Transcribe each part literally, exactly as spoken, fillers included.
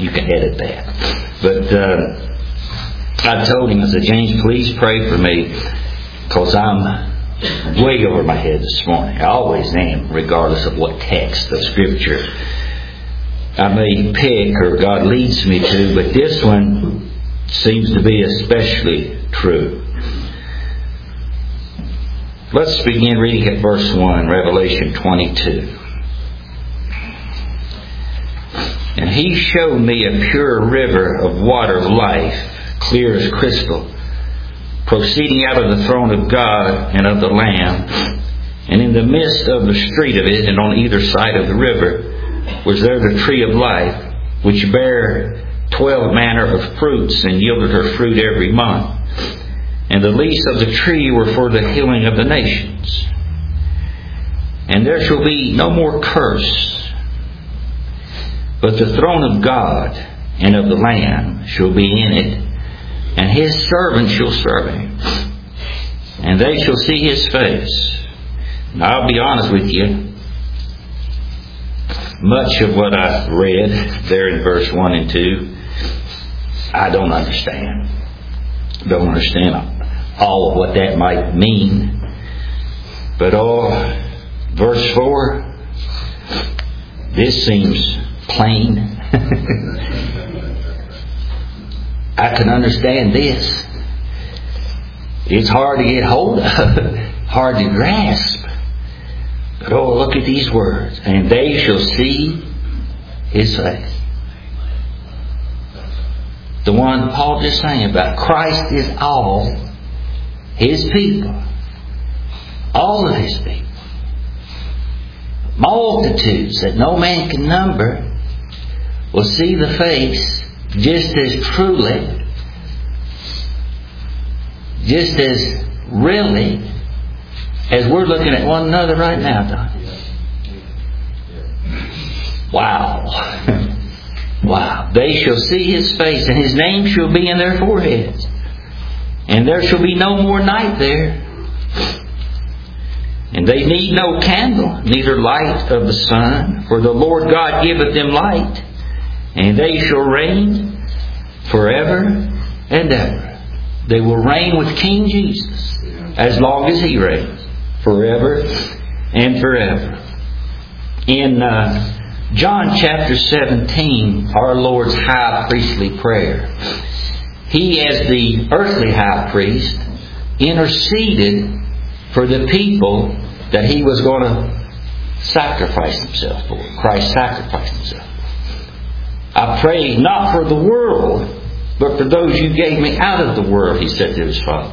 You can edit that. But uh, I told him, I said, James, please pray for me, because I'm way over my head this morning. I always am, regardless of what text of Scripture I may pick or God leads me to, but this one seems to be especially true. Let's begin reading at verse one, Revelation twenty-two. And he showed me a pure river of water of life, clear as crystal, proceeding out of the throne of God and of the Lamb. And in the midst of the street of it, and on either side of the river, was there the tree of life, which bare twelve manner of fruits, and yielded her fruit every month. And the leaves of the tree were for the healing of the nations. And there shall be no more curse, but the throne of God and of the Lamb shall be in it, and His servants shall serve Him, and they shall see His face. And I'll be honest with you, much of what I read there in verse one and two, I don't understand. Don't understand all of what that might mean. But oh, verse four, this seems plain. I can understand this. It's hard to get hold of, hard to grasp. But oh, look at these words. And they shall see His face. The one Paul just sang about. Christ is all His people. All of His people. Multitudes that no man can number will see the face just as truly, just as really, as we're looking at one another right now, Don. Wow. Wow. They shall see His face, and His name shall be in their foreheads. And there shall be no more night there. And they need no candle, neither light of the sun, for the Lord God giveth them light, and they shall reign forever and ever. They will reign with King Jesus as long as He reigns. Forever and forever. In uh, John chapter seventeen, our Lord's high priestly prayer, He, as the earthly high priest, interceded for the people that He was going to sacrifice Himself for. Christ sacrificed Himself. I pray not for the world, but for those You gave me out of the world, He said to His Father.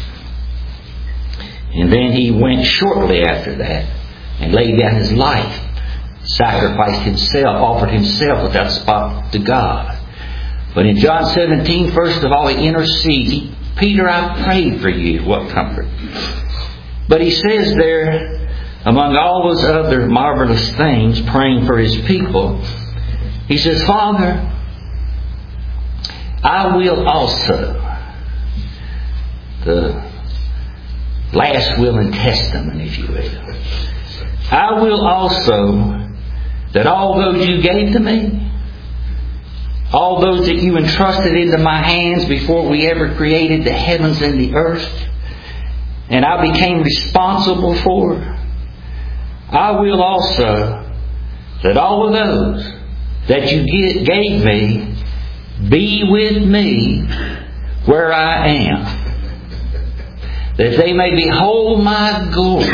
And then He went shortly after that and laid down His life, sacrificed Himself, offered Himself without spot to God. But in John seventeen, first of all, He intercedes. Peter, I prayed for you. What comfort. But He says there, among all those other marvelous things, praying for His people, He says, Father, I will also, the last will and testament, if you will, I will also, that all those You gave to me, all those that You entrusted into my hands before we ever created the heavens and the earth, and I became responsible for, I will also, that all of those that You gave me be with me where I am, that they may behold my glory.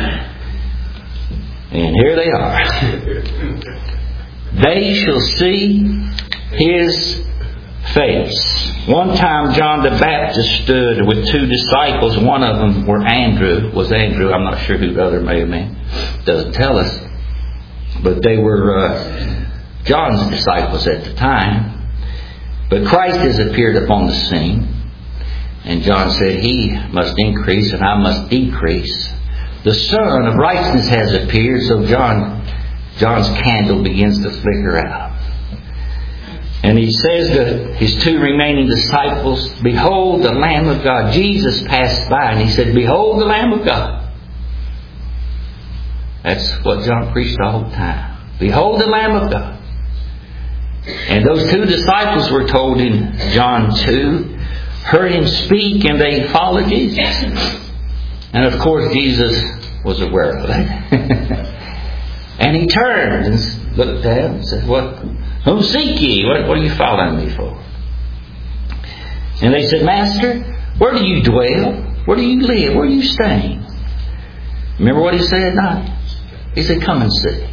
And here they are. They shall see His face. One time John the Baptist stood with two disciples. One of them were Andrew, was Andrew. I'm not sure who the other may have been. Doesn't tell us. But they were uh, John's disciples at the time. But Christ has appeared upon the scene. And John said, He must increase and I must decrease. The Son of Righteousness has appeared, so John, John's candle begins to flicker out. And he says to his two remaining disciples, Behold the Lamb of God. Jesus passed by and He said, Behold the Lamb of God. That's what John preached the whole time. Behold the Lamb of God. And those two disciples were told in John two, heard him speak, and they followed Jesus. And of course Jesus was aware of that. And he turned and looked at them and said, "What? Whom seek ye? What, what are you following me for?" And they said, "Master, where do you dwell? Where do you live? Where are you staying?" Remember what he said? No. He said, "Come and see."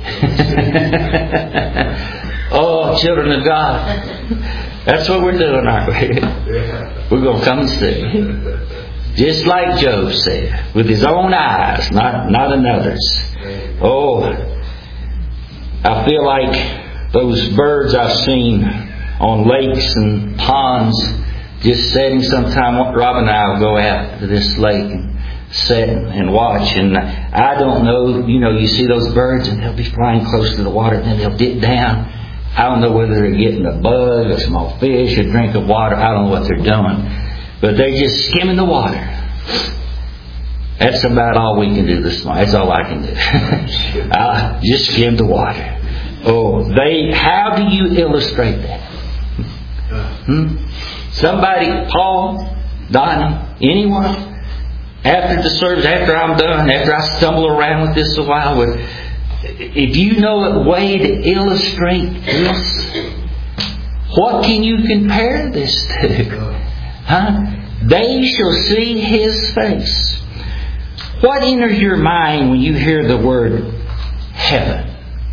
Oh, children of God, that's what we're doing, aren't we? We're going to come and see. Just like Job said, with his own eyes, not, not another's. Oh, I feel like those birds I've seen on lakes and ponds, just sitting. Sometime Rob and I will go out to this lake and sit and watch. And I don't know, you know, you see those birds and they'll be flying close to the water and then they'll dip down. I don't know whether they're getting a bug, a small fish, a drink of water. I don't know what they're doing. But they're just skimming the water. That's about all we can do this morning. That's all I can do. I just skim the water. Oh, they. How do you illustrate that? Hmm? Somebody, Paul, Donnie, anyone, after the service, after I'm done, after I stumble around with this a while, with, if you know a way to illustrate this, what can you compare this to? Huh? They shall see His face. What enters your mind when you hear the word heaven?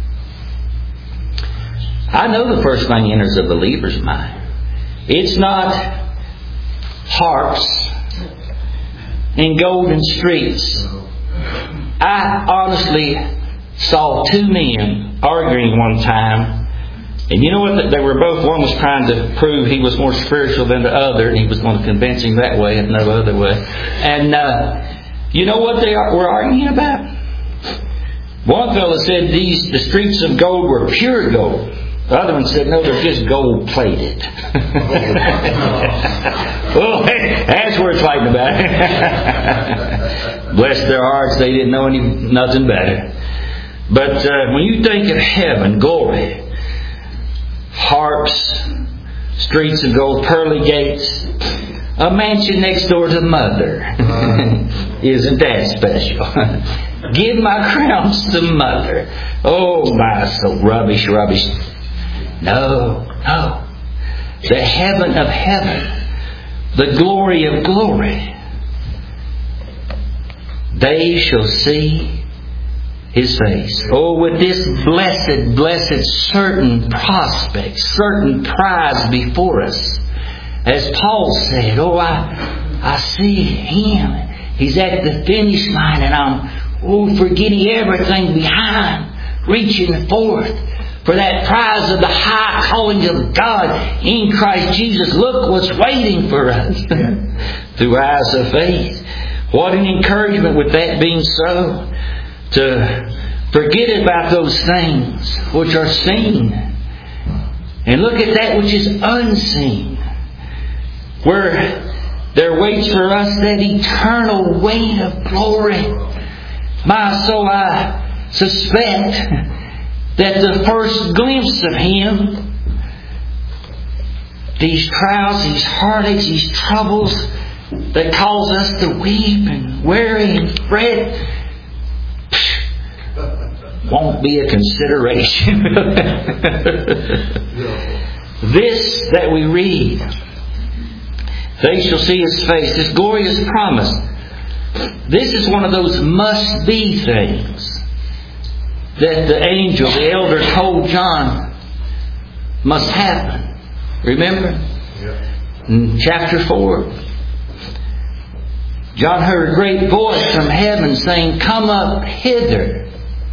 I know the first thing enters a believer's mind. It's not harps and golden streets. I honestly saw two men arguing one time. And you know what? They were both, one was trying to prove he was more spiritual than the other, and he was going to convince him that way and no other way. And uh, you know what they were arguing about? One fellow said these the streets of gold were pure gold. The other one said, no, they're just gold plated. Well, that's what we're fighting about. Bless their hearts, they didn't know any nothing better. But uh, when you think of heaven, glory, harps, streets of gold, pearly gates, a mansion next door to Mother. Isn't that special? Give my crowns to Mother. Oh my, so rubbish, rubbish. No, no. The heaven of heaven, the glory of glory. They shall see His face. Oh, with this blessed, blessed, certain prospect, certain prize before us. As Paul said, oh, I, I see Him. He's at the finish line and I'm, oh, forgetting everything behind, reaching forth for that prize of the high calling of God in Christ Jesus. Look what's waiting for us through eyes of faith. What an encouragement with that being so, to forget about those things which are seen and look at that which is unseen, where there waits for us that eternal weight of glory. My soul, I suspect that the first glimpse of Him, these trials, these heartaches, these troubles that cause us to weep and worry and fret, won't be a consideration. This that we read, they shall see His face, this glorious promise. This is one of those must-be things that the angel, the elder, told John must happen. Remember? In chapter four. John heard a great voice from heaven saying, come up hither.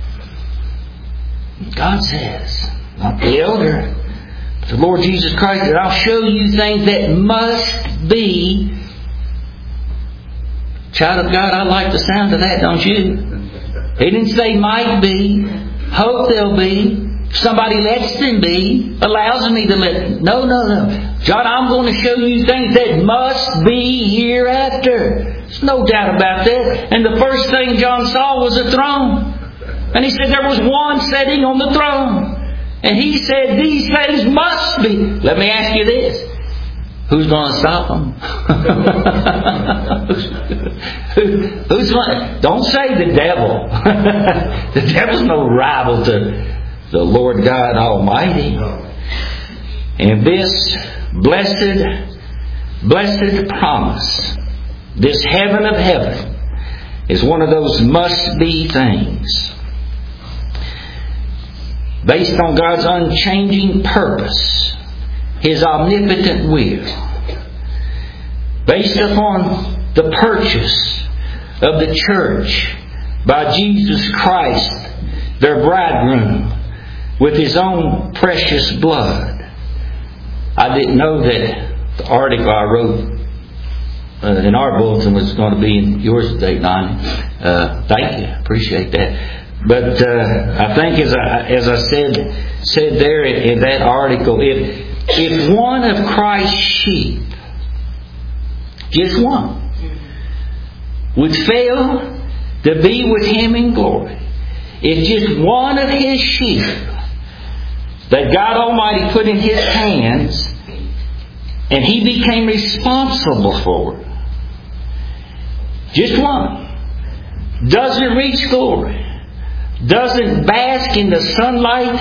God says, not the elder, but the Lord Jesus Christ, that I'll show you things that must be. Child of God, I like the sound of that, don't you? He didn't say might be, hope they'll be, somebody lets them be, allows me to let. No, no, no. John, I'm going to show you things that must be hereafter. There's no doubt about that. And the first thing John saw was a throne. And he said there was one sitting on the throne. And He said these things must be. Let me ask you this. Who's going to stop them? Who, who's going? Don't say the devil. The devil's no rival to the Lord God Almighty. And this blessed, blessed promise, this heaven of heaven, is one of those must-be things. Based on God's unchanging purpose, His omnipotent will, based upon the purchase of the church by Jesus Christ, their bridegroom, with His own precious blood. I didn't know that the article I wrote uh, in our bulletin was going to be in yours today, Lonnie. Uh, thank you. Appreciate that. But uh, I think, as I as I said said there in, in that article, if if one of Christ's sheep, just one, would fail to be with Him in glory, if just one of His sheep that God Almighty put in His hands and He became responsible for it, just one, doesn't reach glory, doesn't bask in the sunlight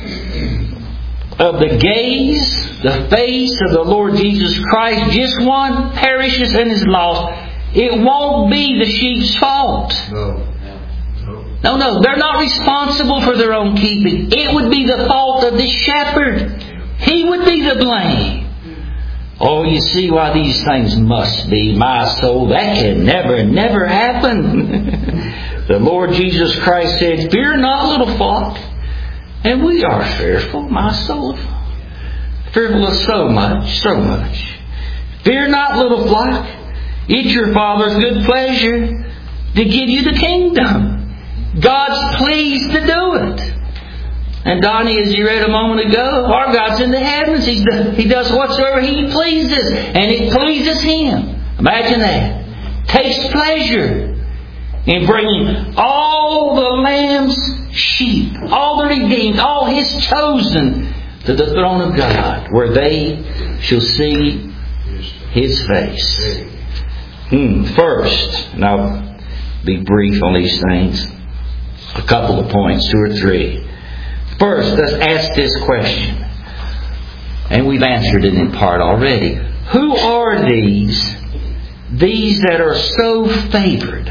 of the gaze, the face of the Lord Jesus Christ, just one perishes and is lost, it won't be the sheep's fault. No. No, no, they're not responsible for their own keeping. It would be the fault of the shepherd. He would be the blame. Oh, you see why these things must be, my soul. That can never, never happen. The Lord Jesus Christ said, "Fear not, little flock." And we are fearful, my soul. Fearful of so much, so much. Fear not, little flock. It's your Father's good pleasure to give you the kingdom. God's pleased to do it. And Donnie, as you read a moment ago, our God's in the heavens. He's the, he does whatsoever He pleases. And it pleases Him. Imagine that. Takes pleasure in bringing all the Lamb's sheep, all the redeemed, all His chosen, to the throne of God, where they shall see His face. Hmm. First, and I'll be brief on these things, a couple of points, two or three. First, let's ask this question, and we've answered it in part already. Who are these, these that are so favored,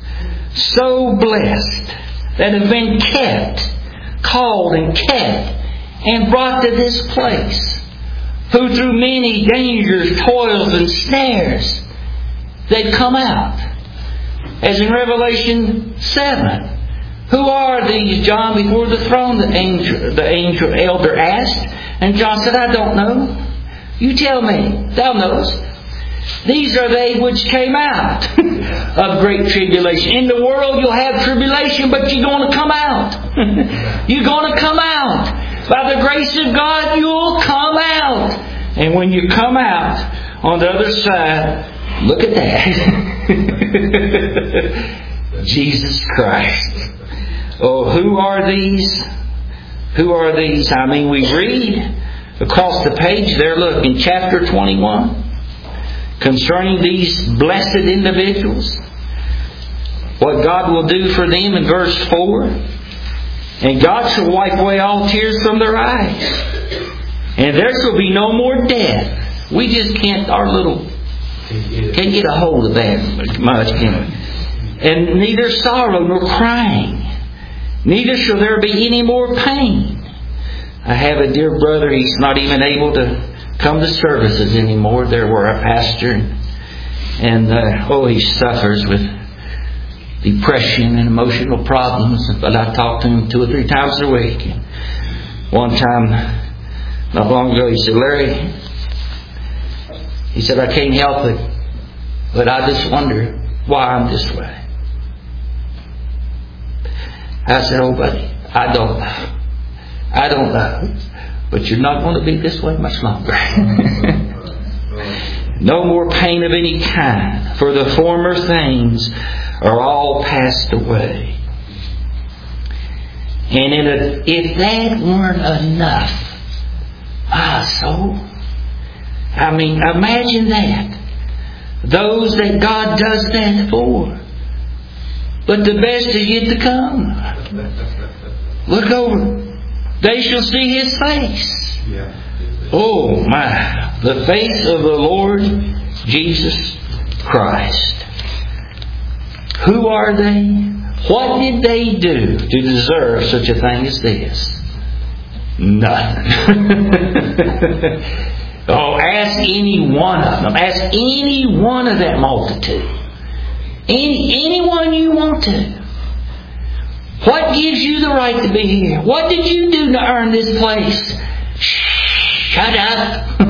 so blessed, that have been kept, called and kept, and brought to this place, who through many dangers, toils, and snares, they've come out? As in Revelation seven. Who are these, John, before the throne? The angel, the angel elder asked. And John said, I don't know. You tell me. Thou knowest. These are they which came out of great tribulation. In the world you'll have tribulation, but you're going to come out. You're going to come out. By the grace of God, you'll come out. And when you come out on the other side, look at that. Jesus Christ. Oh, who are these? Who are these? I mean, we read across the page there, look, in chapter twenty-one, concerning these blessed individuals, what God will do for them in verse four. And God shall wipe away all tears from their eyes. And there shall be no more death. We just can't, our little, can't get a hold of that much, can we? And neither sorrow nor crying. Neither shall there be any more pain. I have a dear brother, he's not even able to come to services anymore. There were a pastor. And, uh, oh, he suffers with depression and emotional problems. But I talk to him two or three times a week. One time, not long ago, he said, Larry, he said, I can't help it, but I just wonder why I'm this way. I said, oh, buddy, I don't know. I don't know. But you're not going to be this way much longer. No more pain of any kind, for the former things are all passed away. And it, if that weren't enough, my soul, I mean, imagine that. Those that God does that for. But the best is yet to come. Look over. They shall see His face. Oh my. The face of the Lord Jesus Christ. Who are they? What did they do to deserve such a thing as this? Nothing. Oh, ask any one of them. Ask any one of that multitude. Any, anyone you want to. What gives you the right to be here? What did you do to earn this place? Shut up.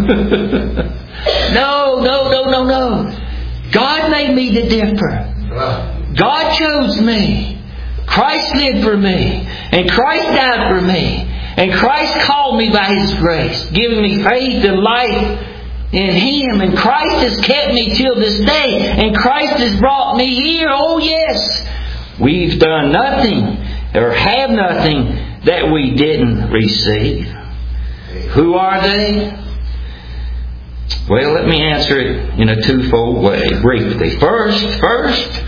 No, no, no, no, no. God made me to differ. God chose me. Christ lived for me. And Christ died for me. And Christ called me by His grace, giving me faith and life in Him. And Christ has kept me till this day. And Christ has brought me here. Oh yes. We've done nothing or have nothing that we didn't receive. Who are they? Well, let me answer it in a twofold way, briefly. First, first,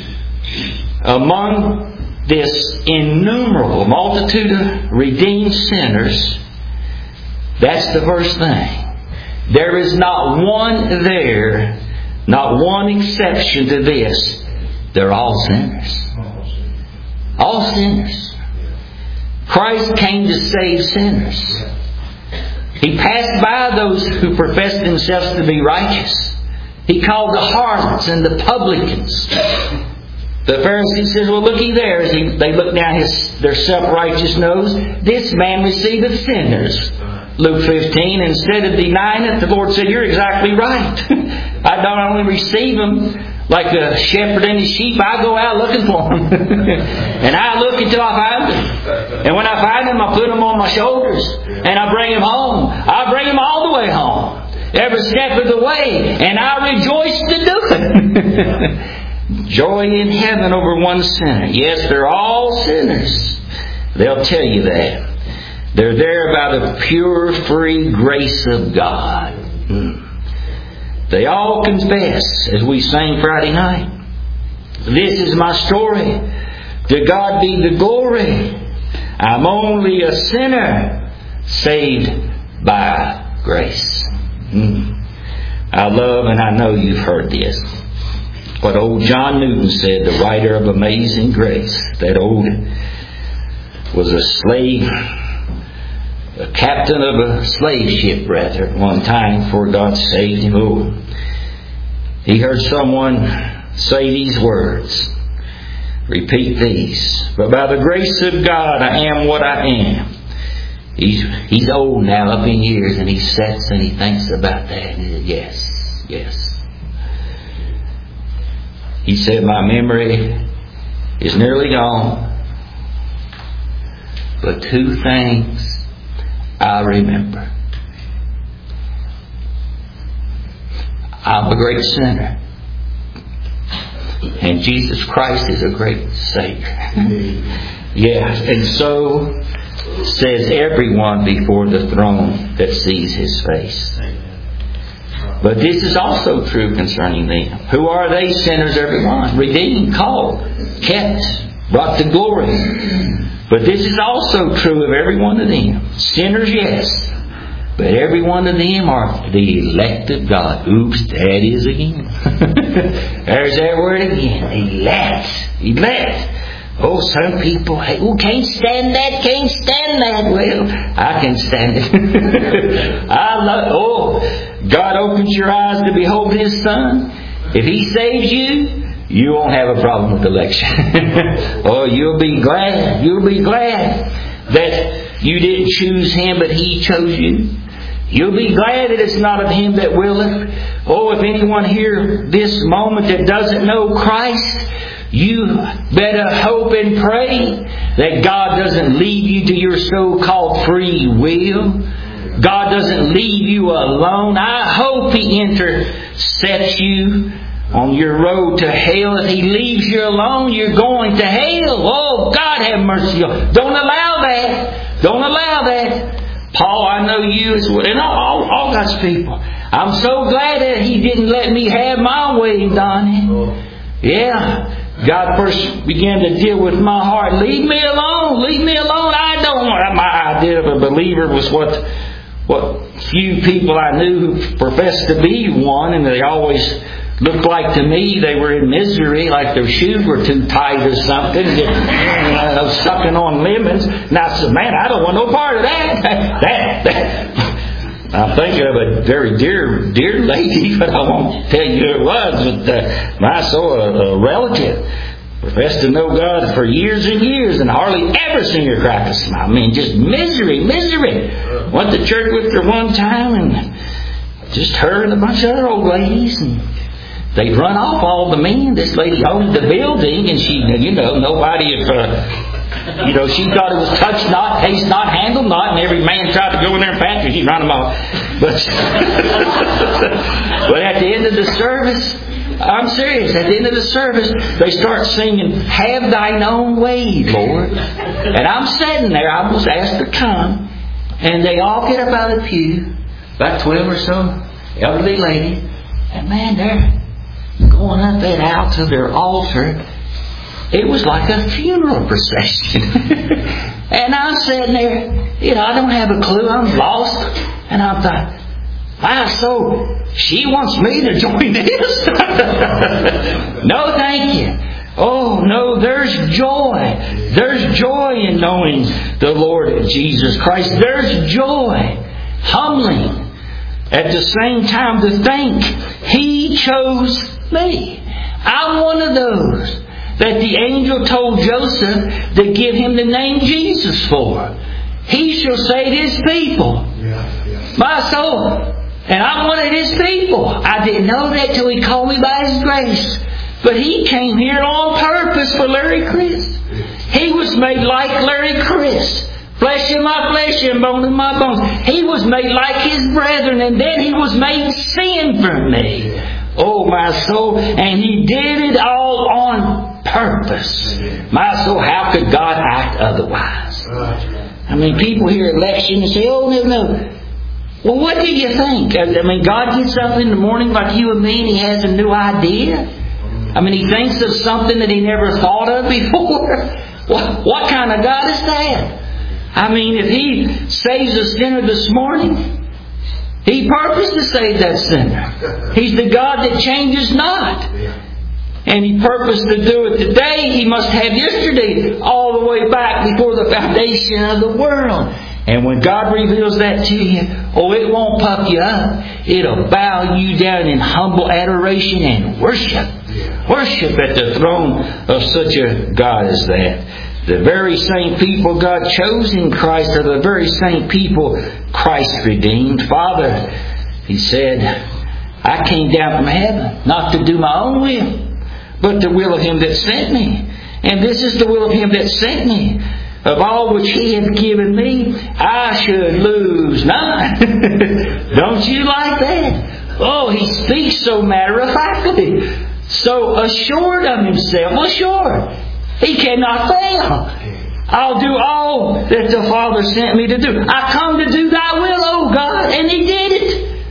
among this innumerable multitude of redeemed sinners, that's the first thing. There is not one there, not one exception to this. They're all sinners. All sinners. Christ came to save sinners. He passed by those who professed themselves to be righteous. He called the harlots and the publicans. The Pharisee says, well, looky there. As he, they look down his, their self-righteous nose. This man receiveth sinners. Luke fifteen. Instead of denying it, the Lord said, you're exactly right. I don't only receive them like a shepherd and his sheep. I go out looking for them. And I look until I find them. And when I find them, I put them on my shoulders. And I bring them home. I bring them all the way home. Every step of the way. And I rejoice to do it. Joy in heaven over one sinner. Yes, they're all sinners. They'll tell you that. They're there by the pure, free grace of God. Mm. They all confess, as we sang Friday night, this is my story. To God be the glory. I'm only a sinner saved by grace. Mm. I love and I know you've heard this. What old John Newton said, the writer of Amazing Grace. That old was a slave, a captain of a slave ship, rather, at one time before God saved him. Oh, he heard someone say these words. Repeat these. But by the grace of God, I am what I am. He's he's old now, up in years, and he sits and he thinks about that. And he says, yes, yes. He said, my memory is nearly gone, but two things I remember. I'm a great sinner, and Jesus Christ is a great Savior. Yes, and so says everyone before the throne that sees His face. But this is also true concerning them. Who are they? Sinners, everyone. Redeemed, called, kept, brought to glory. But this is also true of every one of them. Sinners, yes. But every one of them are the elect of God. Oops, that is again. There's that word again. Elect. Elect. Oh, some people, hey, oh, can't stand that, can't stand that. Well, I can stand it. I love, oh, God opens your eyes to behold His Son. If He saves you, you won't have a problem with election. Oh, you'll be glad, you'll be glad that you didn't choose Him, but He chose you. You'll be glad that it's not of him that willeth. Oh, if anyone here this moment that doesn't know Christ, you better hope and pray that God doesn't leave you to your so-called free will. God doesn't leave you alone. I hope He intercepts you on your road to hell. If He leaves you alone, you're going to hell. Oh, God have mercy. Don't allow that. Don't allow that. Paul, I know you as well, and all, all God's people. I'm so glad that He didn't let me have my way, Donnie. Yeah. God first began to deal with my heart. Leave me alone. Leave me alone. I don't want. My idea of a believer was what what few people I knew who professed to be one, and they always looked like to me they were in misery, like their shoes were too tight or something. Just, uh, sucking on lemons. And I said, man, I don't want no part of that. that, that. I'm thinking of a very dear, dear lady, but I won't tell you who it was. But uh, I saw a, a relative professed to know God for years and years, and hardly ever seen her crack a smile. I mean, just misery, misery. Went to church with her one time, and just her and a bunch of other old ladies, and they'd run off all the men. This lady owned the building, and she, you know, nobody if. Uh, You know, she thought it was touch not, taste not, handle not, and every man tried to go in there and pat her. She'd run them off. But, but at the end of the service, I'm serious, at the end of the service, they start singing, "Have Thine Own Way, Lord." And I'm sitting there, I was asked to come, and they all get up out of the pew, about twelve or so, elderly lady, and man, they're going up that aisle to their altar. It was like a funeral procession. And I'm sitting there, you know, I don't have a clue. I'm lost. And I thought, wow, so she wants me to join this? No, thank you. Oh, no, there's joy. There's joy in knowing the Lord Jesus Christ. There's joy. Humbling. At the same time to think He chose me. I'm one of those that the angel told Joseph to give him the name Jesus for. He shall save His people. Yeah, yeah. My soul. And I'm one of His people. I didn't know that till He called me by His grace. But He came here on purpose for Larry Chris. He was made like Larry Chris. Flesh in my flesh and bone in my bones. He was made like His brethren, and then He was made sin for me. Oh, my soul. And He did it all on purpose. My soul, how could God act otherwise? I mean, people hear election and say, oh, no, no. Well, what do you think? I mean, God gets up in the morning like you and me and He has a new idea. I mean, He thinks of something that He never thought of before. What, what kind of God is that? I mean, if He saves a sinner this morning, He purposed to save that sinner. He's the God that changes not. And He purposed to do it today. He must have yesterday all the way back before the foundation of the world. And when God reveals that to you, oh, it won't puff you up. It'll bow you down in humble adoration and worship. Worship at the throne of such a God as that. The very same people God chose in Christ are the very same people Christ redeemed. Father, He said, I came down from heaven not to do my own will, but the will of Him that sent me. And this is the will of Him that sent me. Of all which He hath given me, I should lose none. Don't you like that? Oh, He speaks so matter-of-factly, so assured of Himself. Well, sure, He cannot fail. I'll do all that the Father sent me to do. I come to do Thy will, O God, and He did it.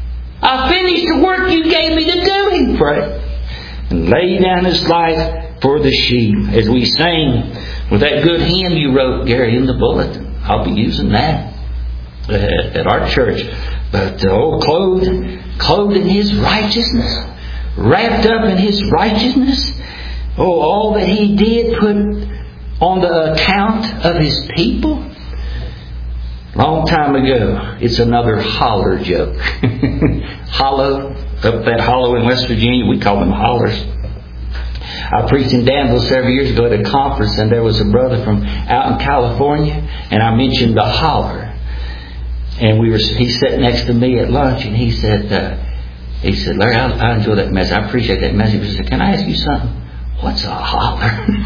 I finished the work You gave me to do, He prayed. And laid down His life for the sheep. As we sang with that good hymn you wrote, Gary, in the bulletin. I'll be using that at, at our church. But, uh, oh, clothed, clothed in His righteousness. Wrapped up in His righteousness. Oh, all that He did put on the account of His people. Long time ago, it's another holler joke. Hollow, up that hollow in West Virginia, we call them hollers. I preached in Danville several years ago at a conference, and there was a brother from out in California, and I mentioned the holler. And we were he sat next to me at lunch, and he said, uh, he said, Larry, I, I enjoy that message. I appreciate that message. He said, can I ask you something? What's a holler?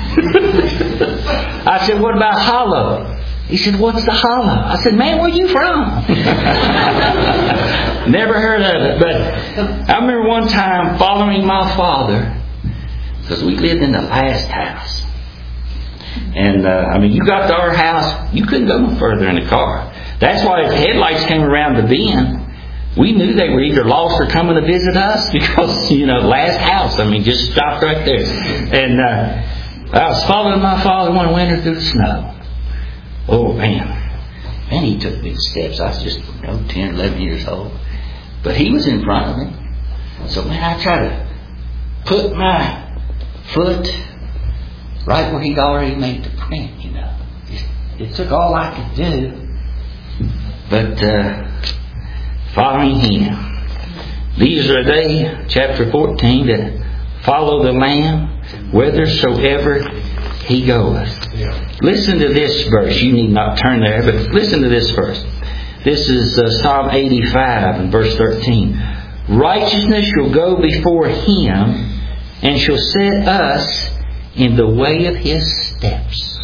I said, what about hollow? He said, what's the hollow? I said, man, where you from? Never heard of it. But I remember one time following my father, because we lived in the last house. And, uh, I mean, you got to our house, you couldn't go no further in the car. That's why if headlights came around the bend, we knew they were either lost or coming to visit us because, you know, last house, I mean, just stopped right there. And uh, I was following my father one winter through the snow. Oh, man. Man, he took big steps. I was just, you know, ten, eleven years old. But he was in front of me. So, man, I tried to put my foot right where he'd already made the print, you know. It, it took all I could do. But uh, following Him. These are they, chapter fourteen, that follow the Lamb whithersoever He goeth. Yeah. Listen to this verse. You need not turn there, but listen to this verse. This is uh, Psalm eighty-five and verse thirteen. Righteousness shall go before Him and shall set us in the way of His steps.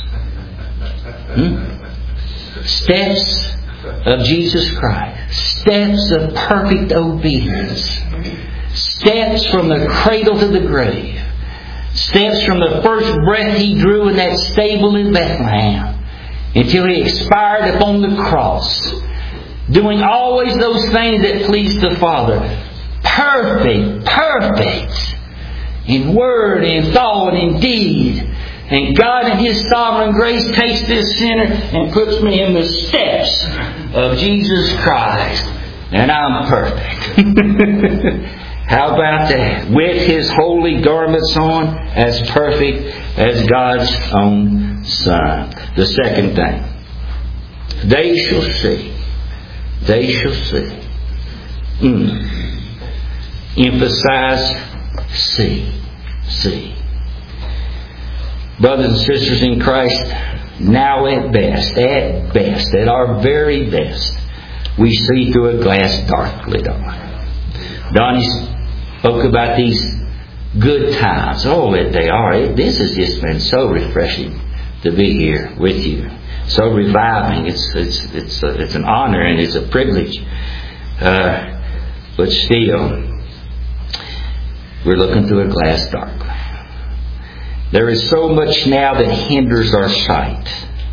Hmm? Steps of Jesus Christ. Steps of perfect obedience. Steps from the cradle to the grave. Steps from the first breath He drew in that stable in Bethlehem until He expired upon the cross. Doing always those things that pleased the Father. Perfect, perfect in word, in thought, in deed. And God in His sovereign grace takes this sinner and puts me in the steps of Jesus Christ. And I'm perfect. How about that? With His holy garments on, as perfect as God's own Son. The second thing. They shall see. They shall see. Mm. Emphasize see. See. Brothers and sisters in Christ, now at best, at best, at our very best, we see through a glass darkly, don't we? Donnie spoke about these good times. Oh, they are. This has just been so refreshing to be here with you. So reviving. It's it's it's a, it's an honor and it's a privilege. Uh, but still, we're looking through a glass darkly. There is so much now that hinders our sight.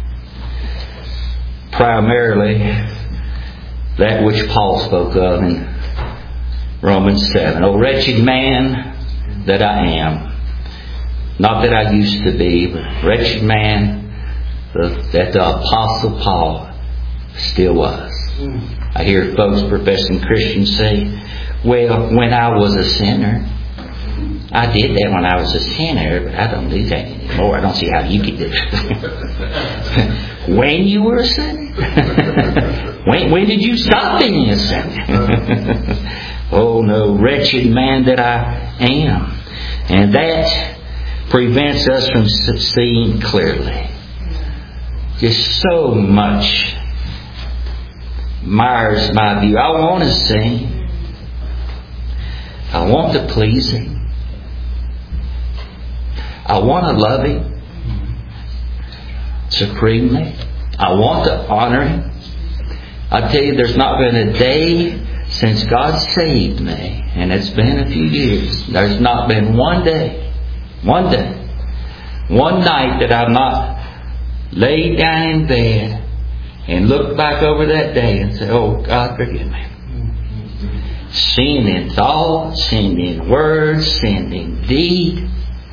Primarily, that which Paul spoke of in Romans seven. O wretched man that I am. Not that I used to be, but wretched man that the Apostle Paul still was. I hear folks, professing Christians, say, well, when I was a sinner, I did that when I was a sinner, but I don't do that anymore. I don't see how you could do it. When you were a sinner? when, when did you stop being a sinner? Oh no, wretched man that I am. And that prevents us from seeing clearly. Just so much mires my view. I want to sing. I want to please Him. I want to love Him supremely. I want to honor Him. I tell you, there's not been a day since God saved me, and it's been a few years. There's not been one day, one day, one night that I've not laid down in bed and looked back over that day and said, oh, God, forgive me. Sin in thought, sin in word, sin in deed.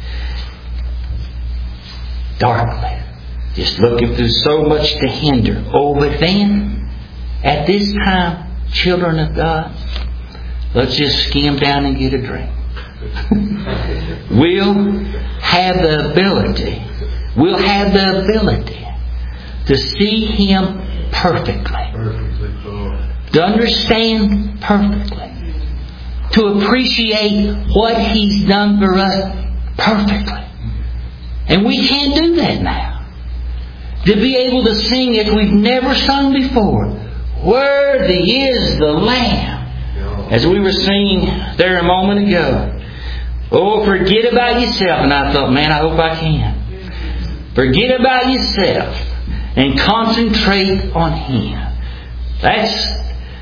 Darkly. Just looking through so much to hinder. Oh, but then, at this time, children of God, let's just skim down and get a drink. We'll have the ability, we'll have the ability to see Him perfectly. To understand perfectly. To appreciate what He's done for us perfectly. And we can't do that now. To be able to sing as we've never sung before. Worthy is the Lamb. As we were singing there a moment ago. Oh, forget about yourself. And I thought, man, I hope I can. Forget about yourself and concentrate on Him. That's,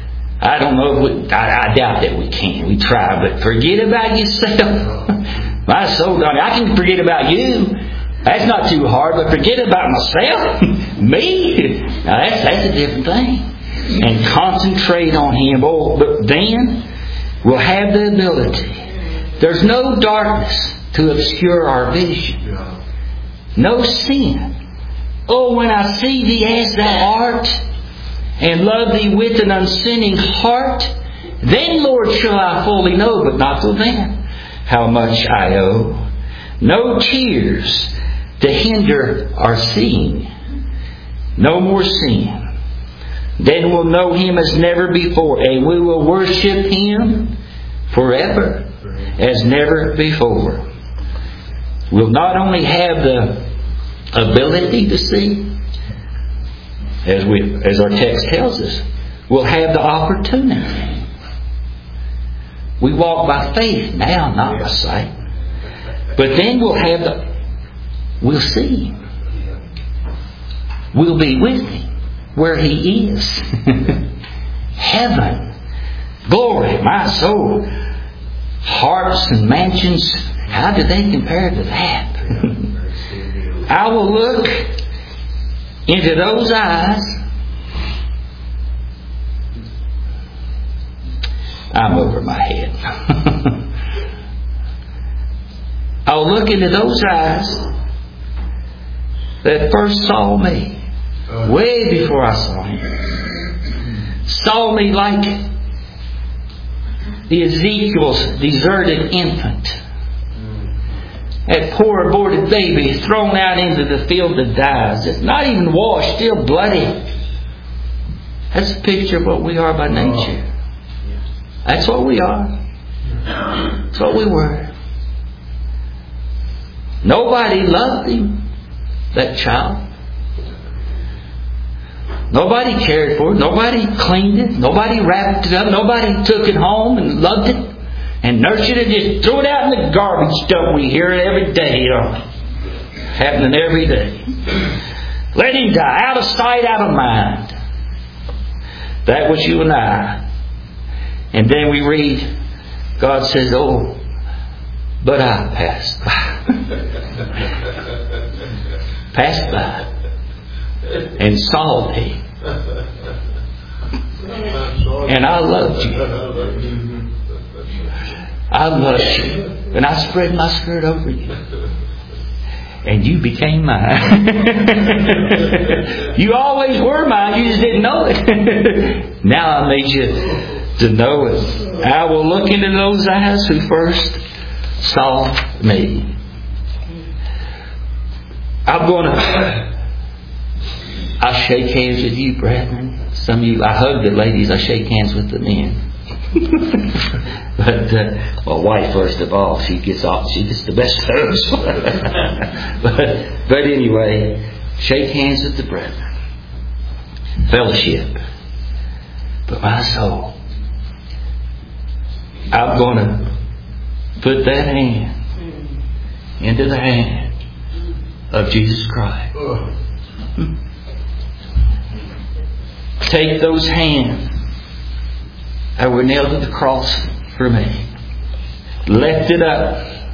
I don't know if we, I, I doubt that we can. We try, but forget about yourself. My soul, darling, I can forget about you. That's not too hard, but forget about myself. Me? Now that's, that's a different thing. And concentrate on Him. Oh, but then we'll have the ability. There's no darkness to obscure our vision. No sin. Oh, when I see Thee as Thou art, and love Thee with an unsinning heart, then, Lord, shall I fully know, but not till then, how much I owe. No tears to hinder our seeing. No more sin. Then we'll know Him as never before, and we will worship Him forever as never before. We'll not only have the ability to see, as we, as our text tells us, we'll have the opportunity. We walk by faith now, not by sight. But then we'll have the, we'll see Him. We'll be with Him where He is. Heaven. Glory, my soul. Hearts and mansions, how do they compare to that? I will look into those eyes. I'm over my head. I'll look into those eyes that first saw me, way before I saw Him. Saw me like the Ezekiel's deserted infant. That poor aborted baby thrown out into the field to die. It's not even washed, still bloody. That's a picture of what we are by nature. That's what we are. That's what we were. Nobody loved him, that child. Nobody cared for it. Nobody cleaned it. Nobody wrapped it up. Nobody took it home and loved it and nurtured it. Just threw it out in the garbage dump. We hear it every day, you know. Happening every day. Let him die. Out of sight, out of mind. That was you and I. And then we read, God says, oh, but I passed by. Passed by. And saw thee. And I loved you. I loved you. And I spread my skirt over you. And you became mine. You always were mine. You just didn't know it. Now I made you to know it. I will look into those eyes who first saw me. I'm going to... I shake hands with you, brethren. Some of you, I hug the ladies. I shake hands with the men. But uh, my wife, first of all, she gets off. She gets the best service. but, but anyway, shake hands with the brethren. Fellowship. But my soul, I'm going to put that hand into the hand of Jesus Christ. Take those hands that were nailed to the cross for me. Lift it up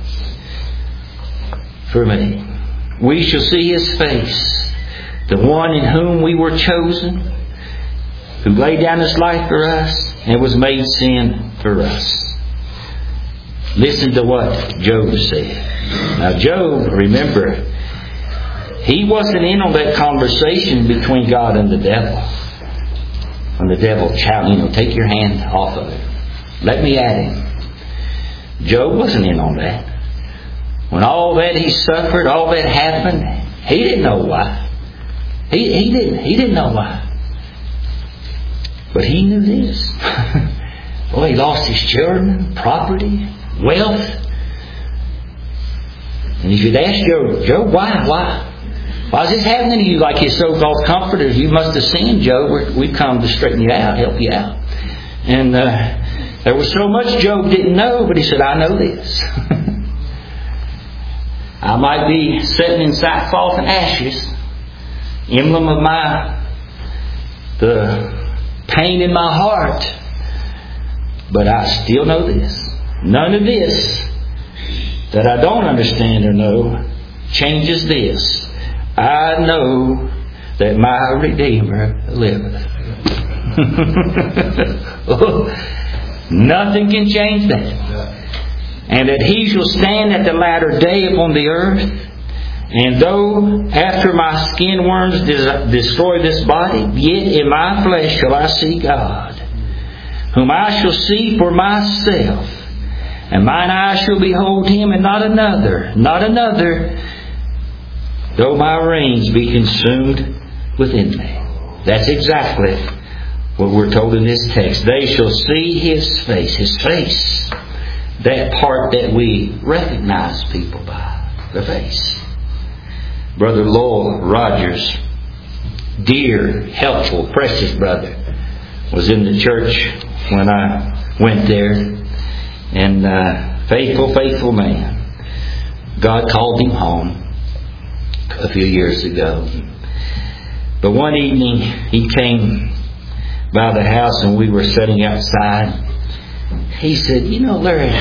for me. We shall see His face, the one in whom we were chosen, who laid down His life for us and was made sin for us. Listen to what Job said. Now Job, remember, he wasn't in on that conversation between God and the devil. When the devil shouted, you know, take your hand off of it. Let me at him. Job wasn't in on that. When all that he suffered, all that happened, he didn't know why. He, he didn't. He didn't know why. But he knew this. Boy, he lost his children, property, wealth. And if you'd ask Job, Job, why? Why? Why is this happening to you like his so-called comforters? You must have sinned, Job. We're, we've come to straighten you out, help you out. And uh, there was so much Job didn't know, but he said, I know this. I might be sitting in sackcloth and ashes, emblem of my, the pain in my heart But I still know this. None of this that I don't understand or know changes this. I know that my Redeemer liveth. Nothing can change that. And that He shall stand at the latter day upon the earth. And though after my skin worms destroy this body, yet in my flesh shall I see God, whom I shall see for myself. And mine eyes shall behold Him, and not another, not another, though my reins be consumed within me. That's exactly what we're told in this text. They shall see His face. His face. That part that we recognize people by. The face. Brother Lowell Rogers, dear, helpful, precious brother, was in the church when I went there. And uh, faithful, faithful man. God called him home a few years ago. But one evening he came by the house and we were sitting outside. He said, "You know, Larry,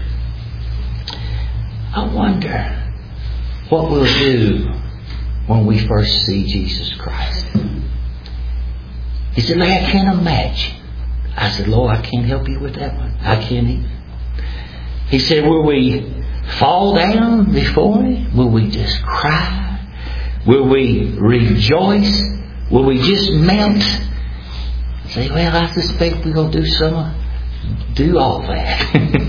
I wonder what we'll do when we first see Jesus Christ." He said, "Larry, I can't imagine." I said, "Lord, I can't help you with that one. I can't either." He said, "Will we fall down before Him? Will we just cry? Will we rejoice? Will we just melt?" Say, "Well, I suspect we're going to do some, do all that."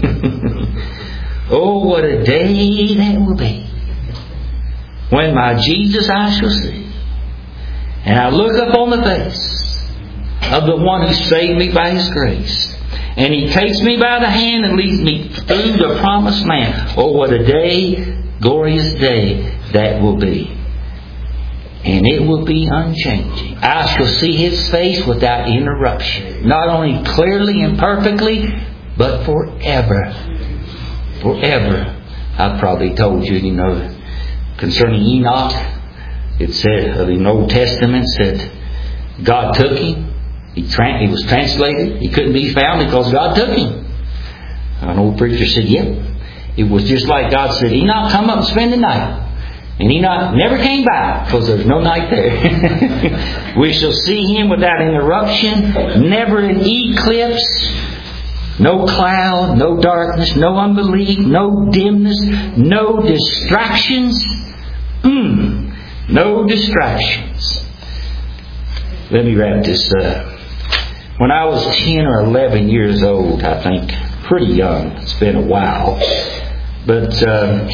Oh, what a day that will be, when my Jesus I shall see, and I look upon the face of the one who saved me by His grace, and He takes me by the hand and leads me through the promised land. Oh, what a day, glorious day that will be. And it will be unchanging. I shall see His face without interruption. Not only clearly and perfectly, but forever. Forever. I've probably told you, you know, concerning Enoch, it said, in the Old Testament, said God took him. He, tra- he was translated. He couldn't be found because God took him. An old preacher said, "Yep." It was just like God said, "Enoch, come up and spend the night." And Enoch never came by because there's no night there. We shall see Him without interruption. Never an eclipse. No cloud. No darkness. No unbelief. No dimness. No distractions. Mm, no distractions. Let me wrap this up. When I was ten or eleven years old, I think, pretty young, it's been a while, but uh,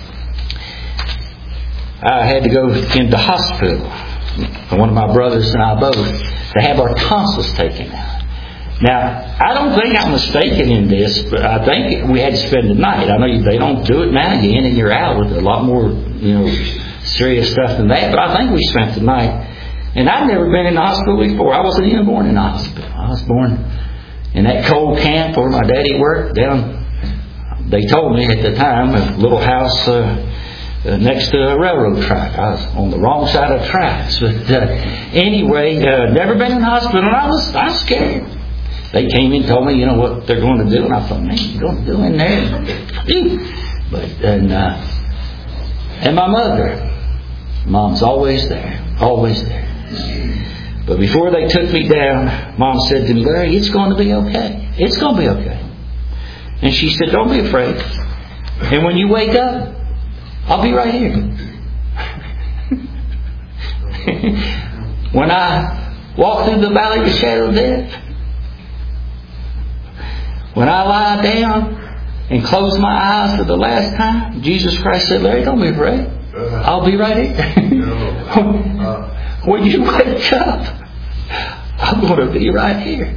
I had to go into hospital, one of my brothers and I both, to have our tonsils taken out. Now, I don't think I'm mistaken in this, but I think we had to spend the night. I know they don't do it now and again, and you're out with a lot more, you know, serious stuff than that, but I think we spent the night. And I'd never been in the hospital before. I wasn't even born in the hospital. I was born in that cold camp where my daddy worked down. They told me at the time, a little house uh, uh, next to a railroad track. I was on the wrong side of tracks. But uh, anyway, uh, never been in the hospital. And I was, I was scared. They came in and told me, you know, what they're going to do. And I thought, man, you're going to do in there? But, and, uh, and my mother, Mom's always there. Always there. But before they took me down, Mom said to me, "Larry, it's going to be okay. It's going to be okay." And she said, "Don't be afraid. And when you wake up, I'll be right here." When I walk through the valley of the shadow of death, when I lie down and close my eyes for the last time, Jesus Christ said, "Larry, don't be afraid. I'll be right here." When you wake up, I'm going to be right here.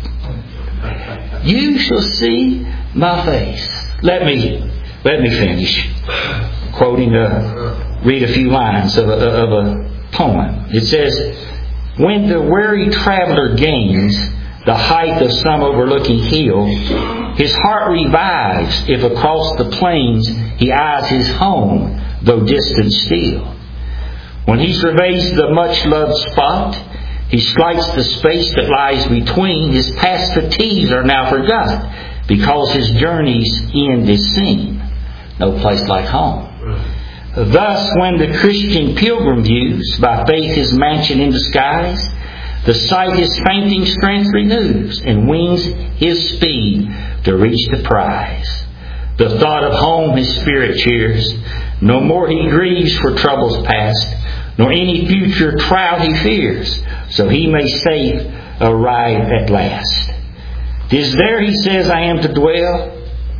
You shall see my face. Let me let me finish quoting a read a few lines of a, of a poem. It says, "When the weary traveler gains the height of some overlooking hill, his heart revives if across the plains he eyes his home, though distant still. When he surveys the much-loved spot, He slights the space that lies between. His past fatigues are now forgot, because his journey's end is seen. No place like home. Thus, when the Christian pilgrim views by faith his mansion in the skies, the sight his fainting strength renews, and wings his speed to reach the prize. The thought of home his spirit cheers. No more he grieves for troubles past, nor any future trial he fears, so he may safe arrive at last. 'Tis there, he says, I am to dwell.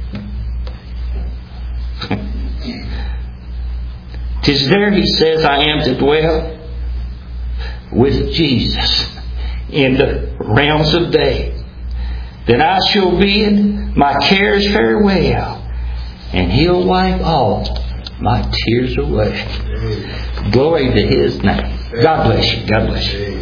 'Tis there, he says, I am to dwell with Jesus in the realms of day. Then I shall bid my cares farewell, and He'll wipe all my tears away. Glory to His name. God bless you. God bless you.